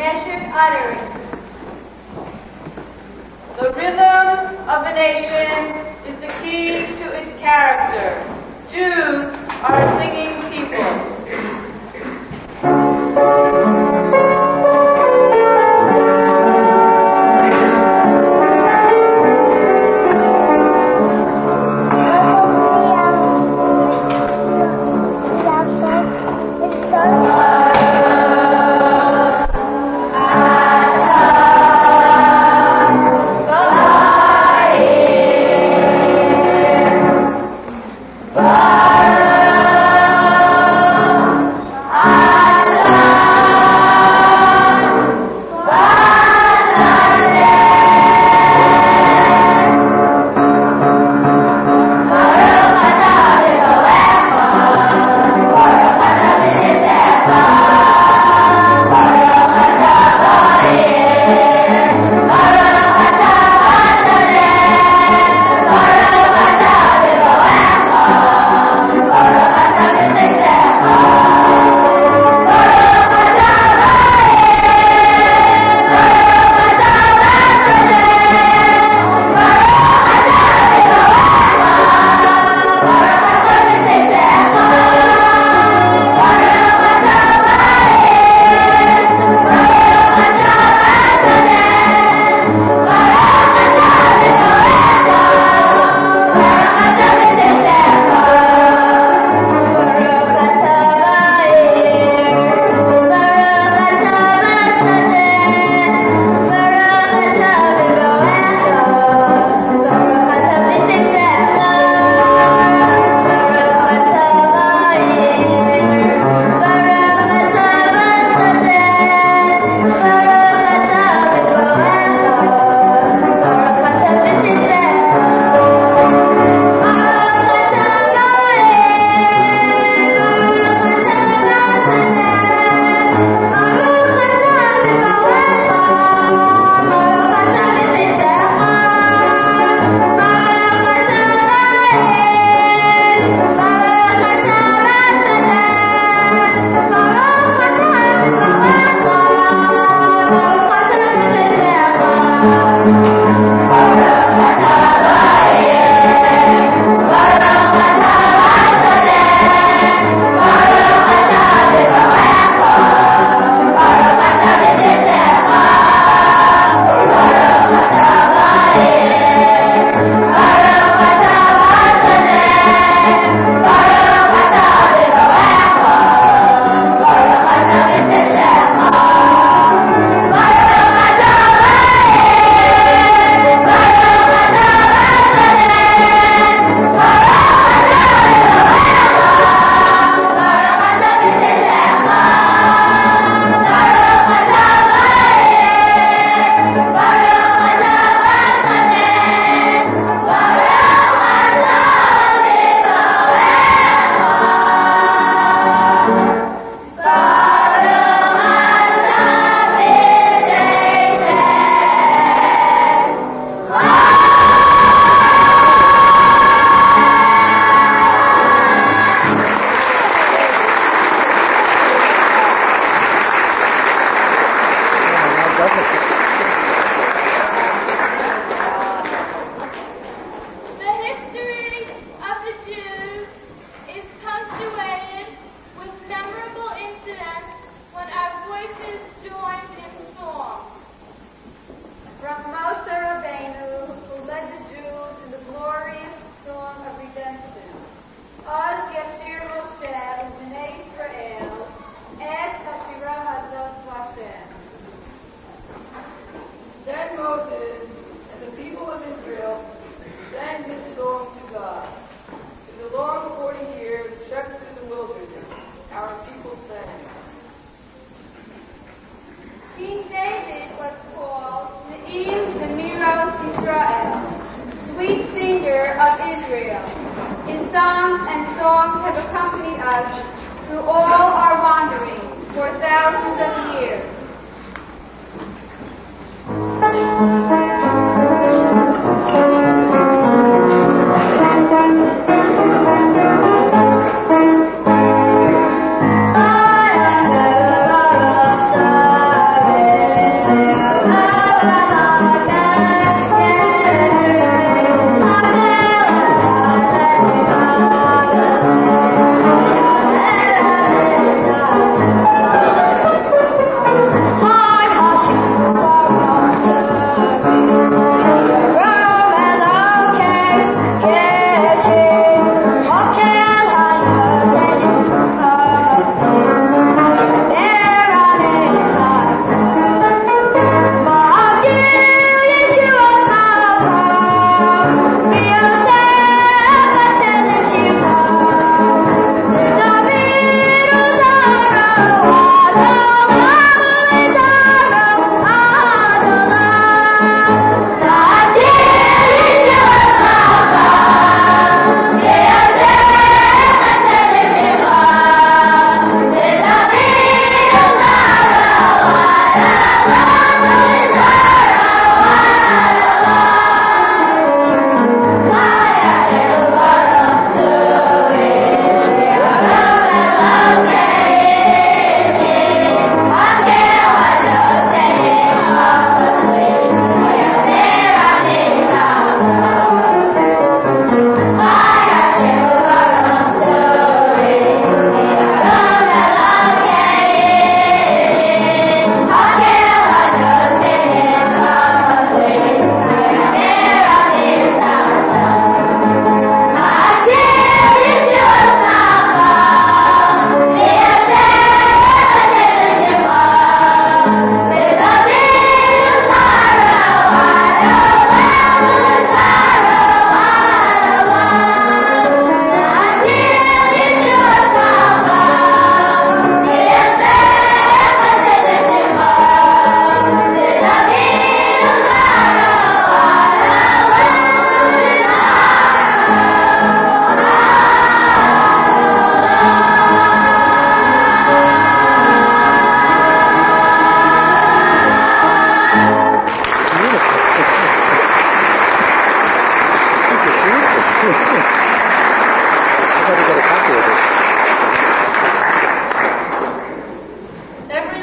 measured utterance. The rhythm of a nation is the key to its character. Jews are a singing people.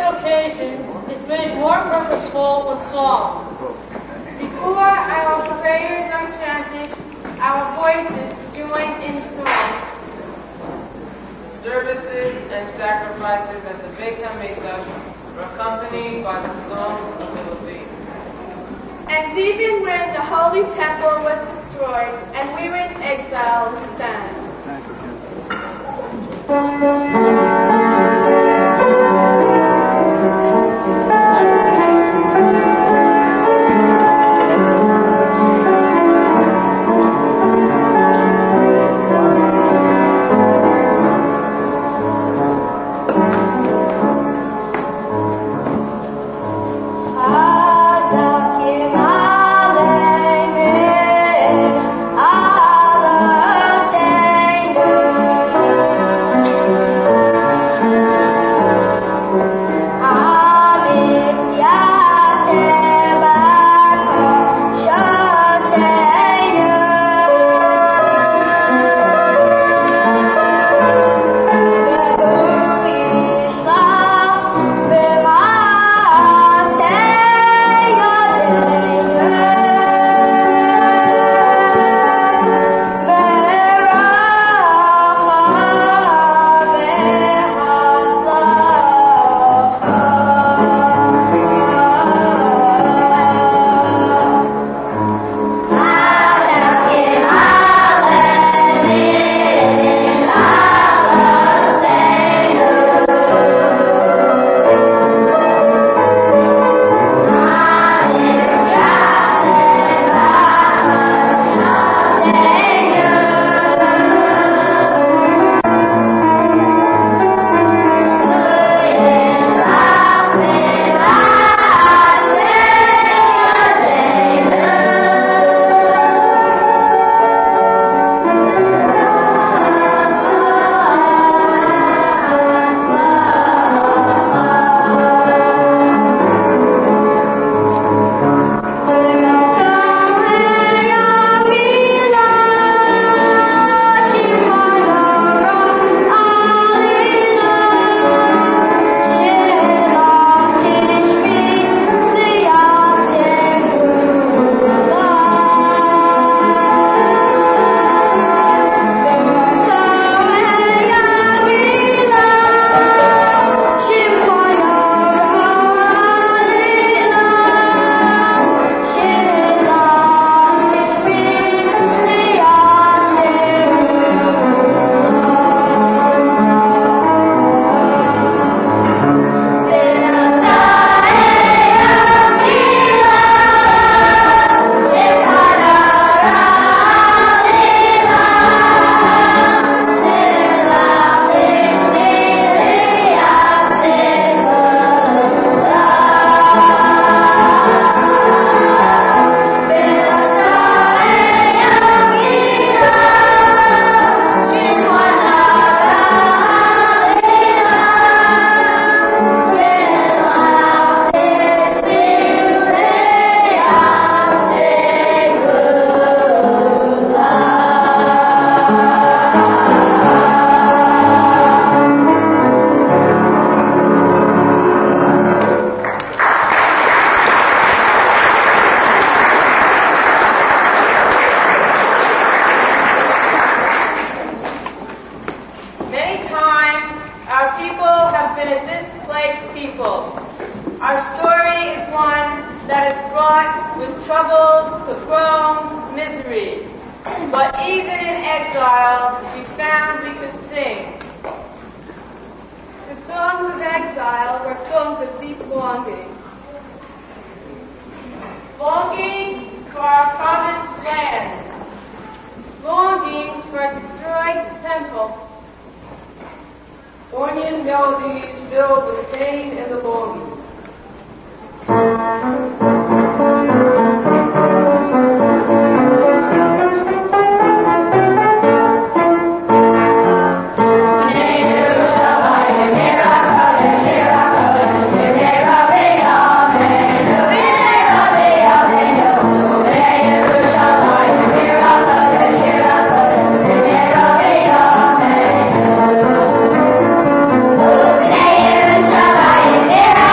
occasion is made more purposeful with song. Before our prayers are chanted, our voices join in song. The services and sacrifices at the Beit HaMikdash were accompanied by the song of the Levim. And even when the Holy Temple was destroyed and we were in exile, we sang. Here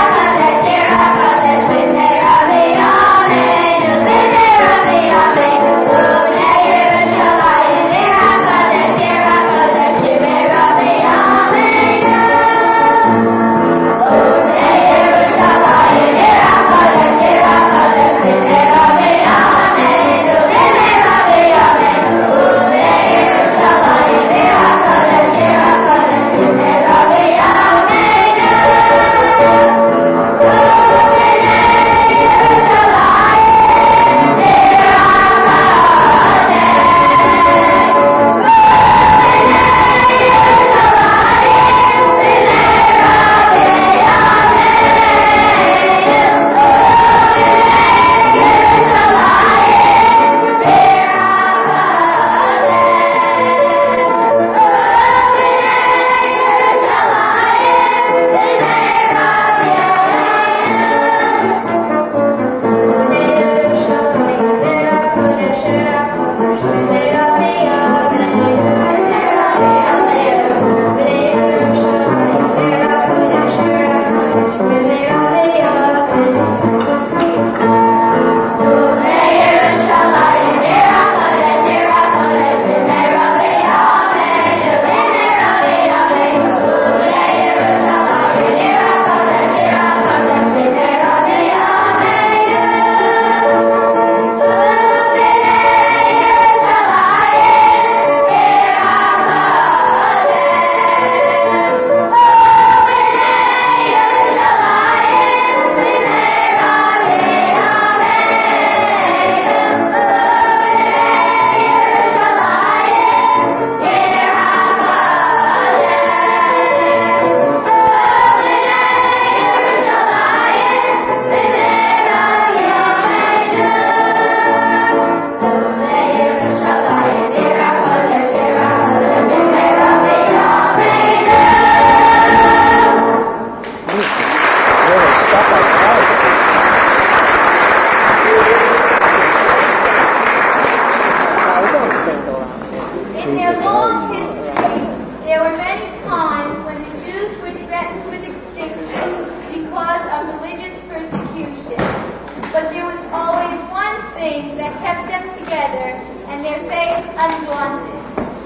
In their long history, there were many times when the Jews were threatened with extinction because of religious persecution. But there was always one thing that kept them together and their faith undaunted.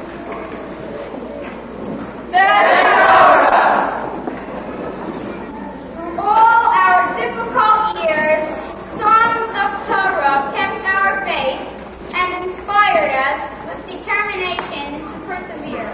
The Torah! Through all our difficult years, songs of Torah kept our faith and inspired us with determination to persevere.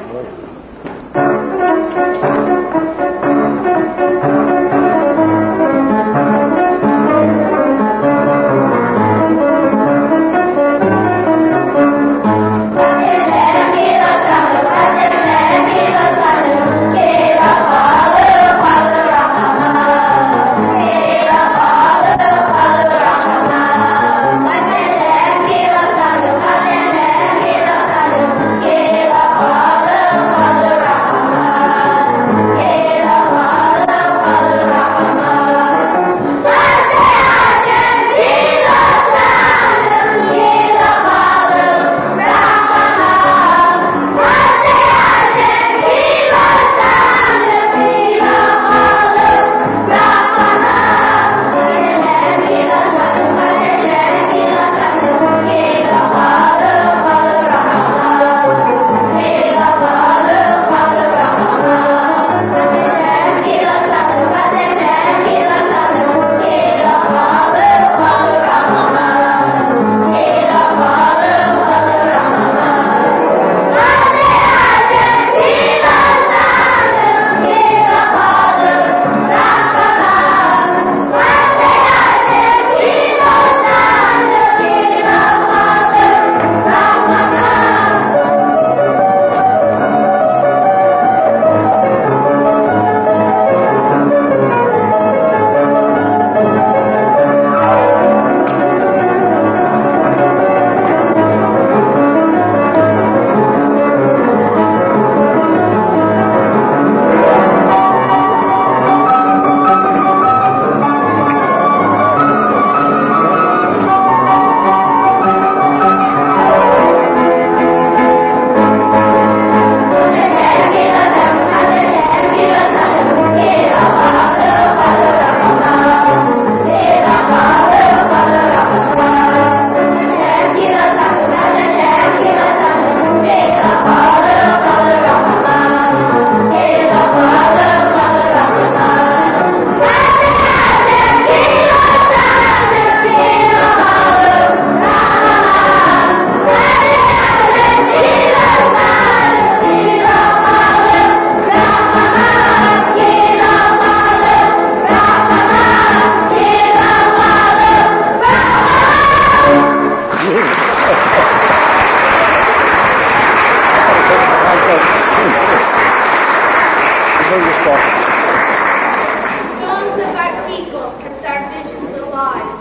Songs of our people kept our visions alive.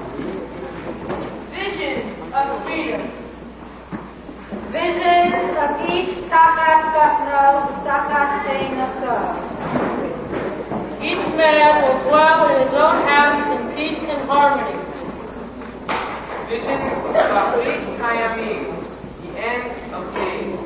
Visions of freedom. Visions of Ish Tachas Gatno, Tachas Teinaso. Each man will dwell in his own house in peace and harmony. Visions of Achrit Kayamim, the end of days.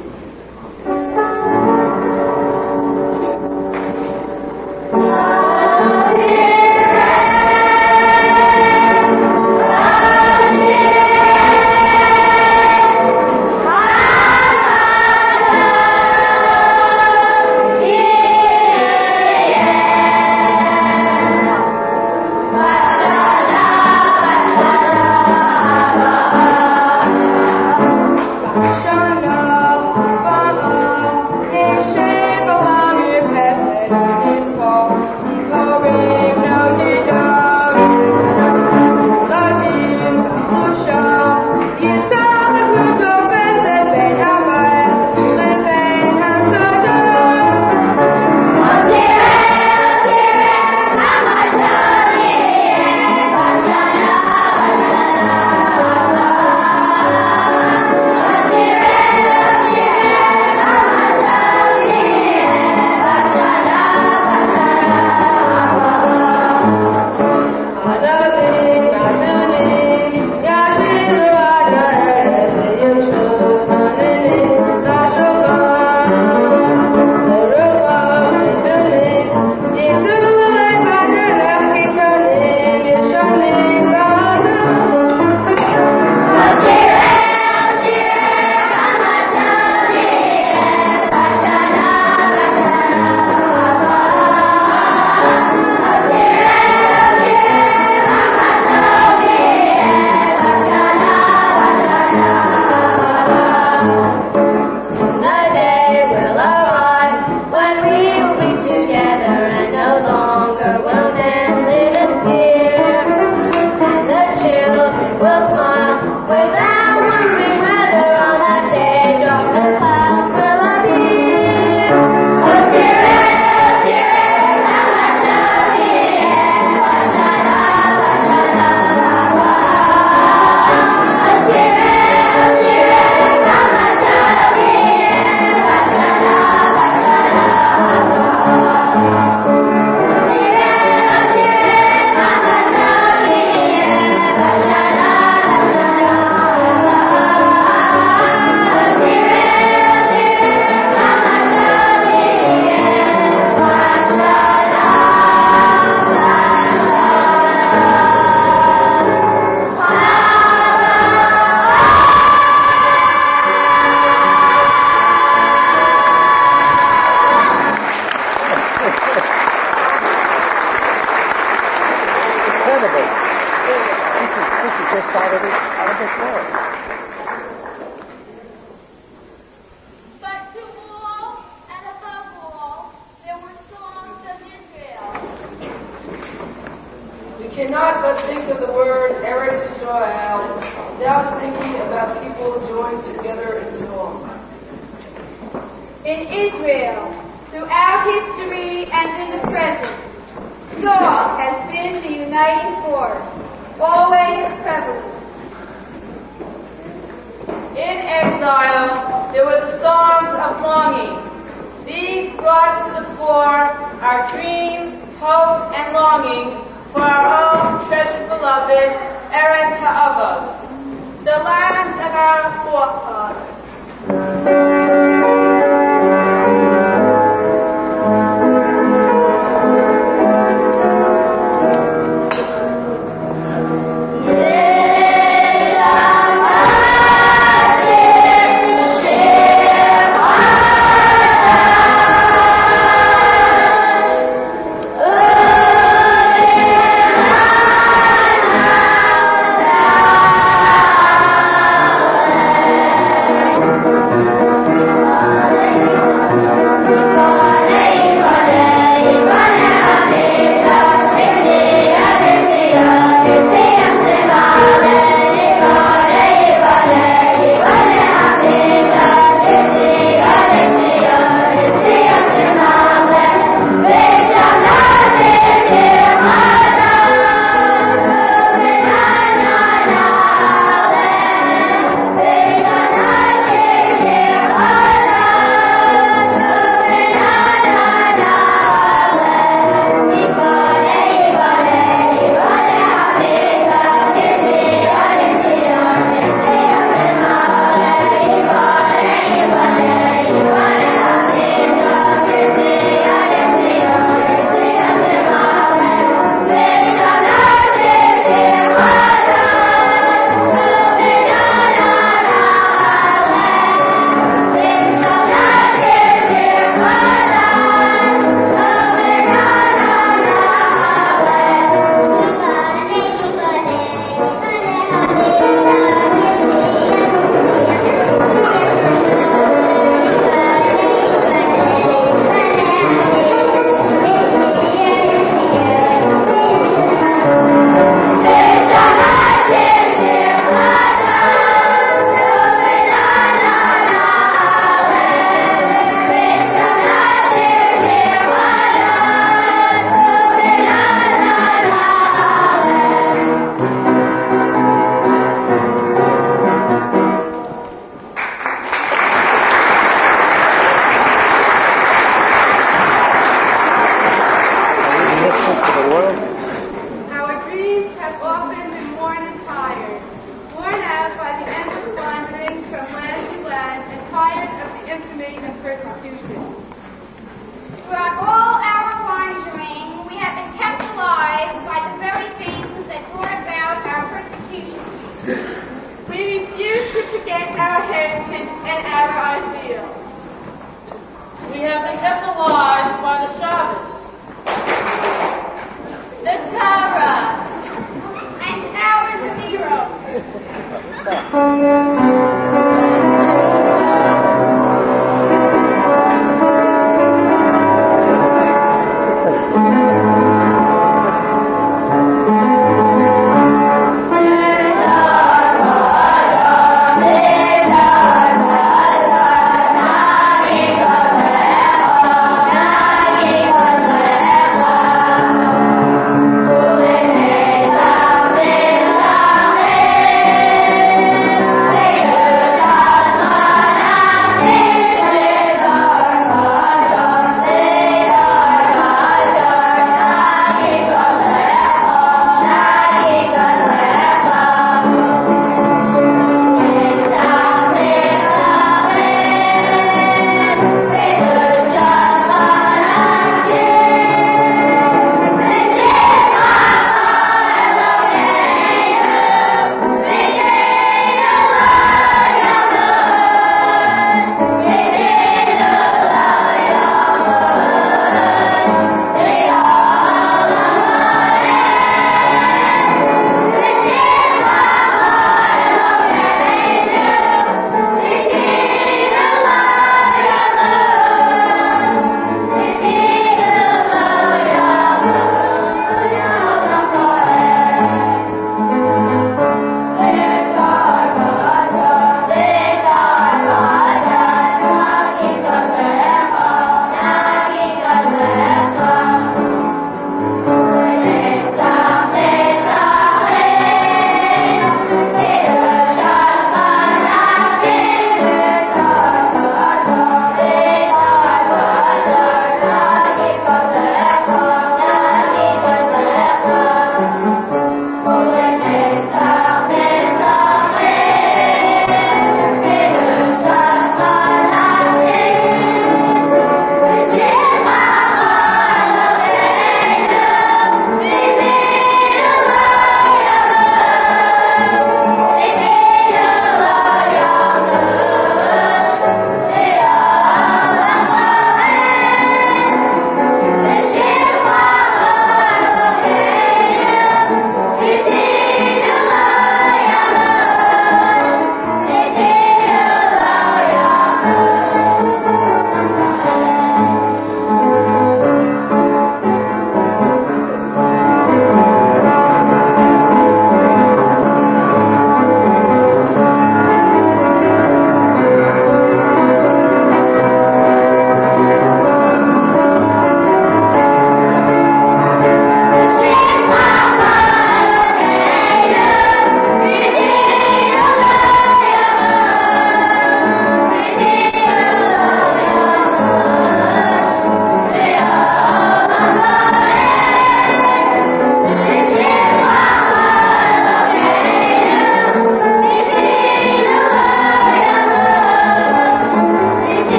Shana incredible. This is just out of this world. But to all and above all, there were songs of Israel. We cannot but think of the word Eretz Yisrael without thinking about people joined together in song. In Israel, throughout history and in the present, song has been the uniting force, always prevalent. In exile, there were the songs of longing. These brought to the fore our dream, hope, and longing for our own treasured beloved, Eretz Ha'avos, The land of our forefathers.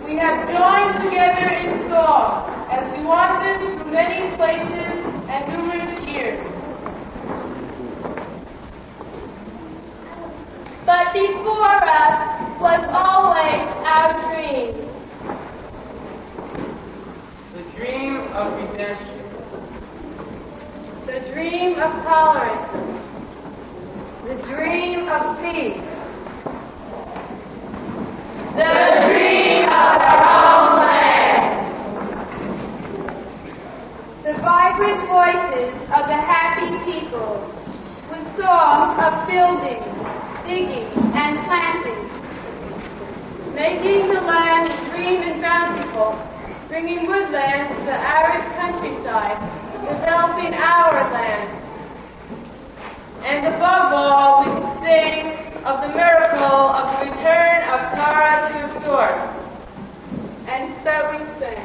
We have joined together in song as we wandered through many places and numerous years. But before us was always our dream. The dream of redemption. The dream of tolerance. The dream of peace. The dream of our own land. The vibrant voices of the happy people with songs of building, digging, and planting. Making the land green and bountiful, bringing woodlands to the arid countryside, developing our land. And above all, we can sing of the miracle of the return of Tara to its source. And so we sing.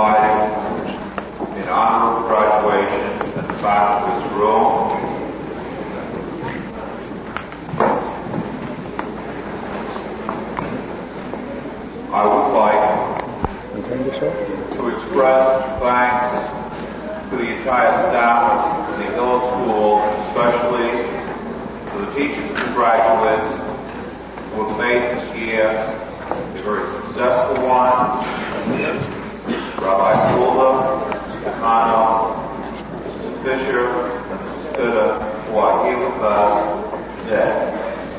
invited in honor of graduation at the back of this room. I would like to express thanks to the entire staff of the Hill School, especially to the teachers and graduates who have made this year a very successful one. Rabbi Fuller, Mr. Kano, Mrs. Fisher, and Mrs. Fitter, who are here with us today.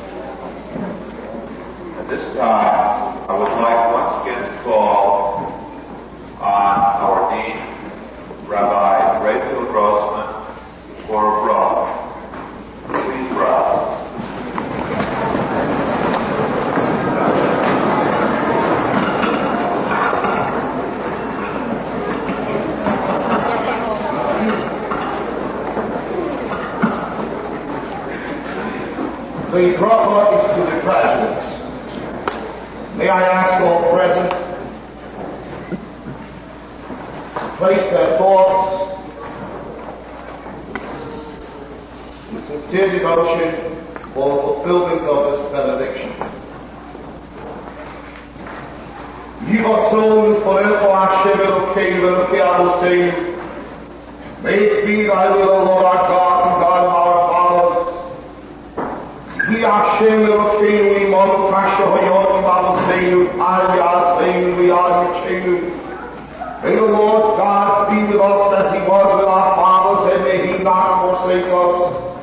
At this time, I would like once again to call on our Dean, Rabbi Rayfield Grossman, for a brother. Please rise. The brother is to the graduates. May I ask all present to place their thoughts in sincere devotion for the fulfillment of this benediction. Yivatzon forever Hashem Elokeinu Elokei Avoseinu. May it be thy will, O Lord our God and God of our fathers. He Hashem Elokeinu imanu kasher hayotim avoseinu al ya'atzveinu v'yad yichenu. May the Lord God be with us as he was with our fathers, and may he not forsake us.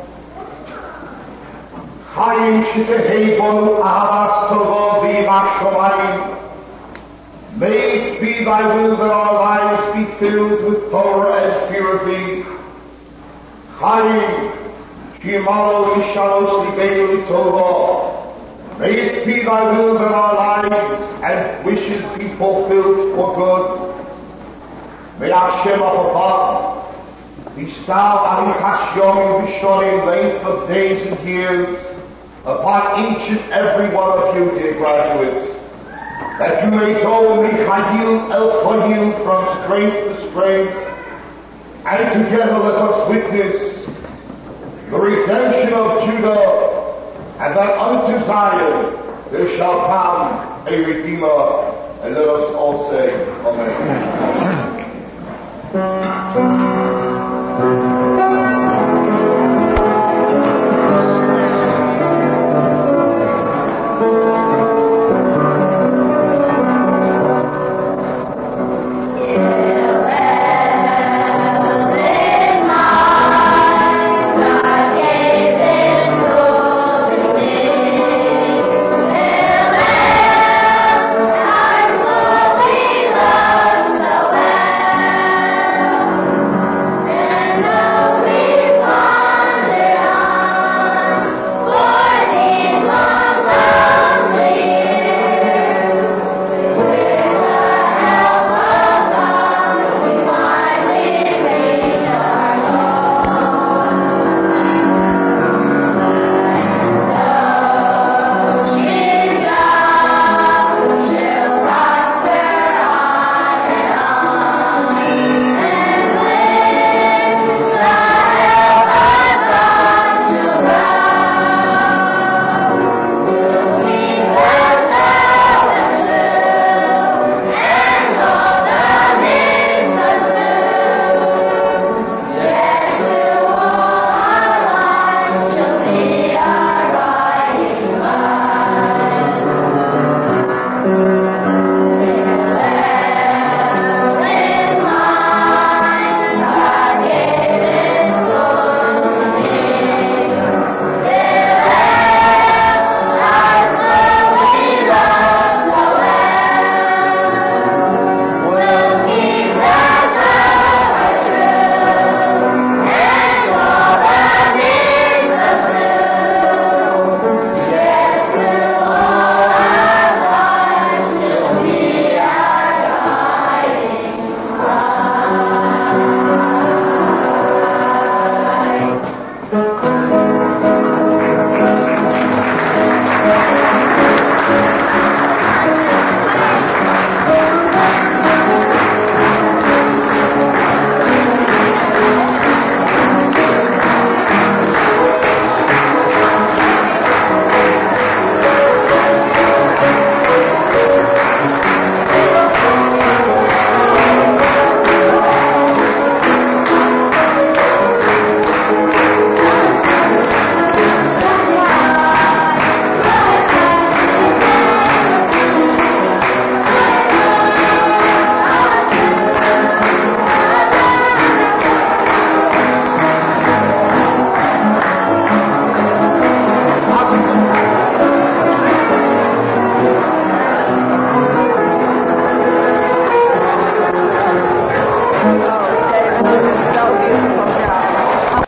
Chayim shitehei bonu ahavas tova v'yiras shamayim. May it be thy will that our lives be filled with Torah and fear of thee. Chayim Shimalo Ishalosh Libenu Tova. May it be thy will that our lives and wishes be fulfilled for good. May Hashem Abba bestow Arichas Yomim Vishonim, length of days and years, upon each and every one of you, dear graduates, that you may go Michayil El Chayil from strength to strength, and together let us witness the redemption of Judah, and that unto Zion there shall come a Redeemer, and let us all say, Amen.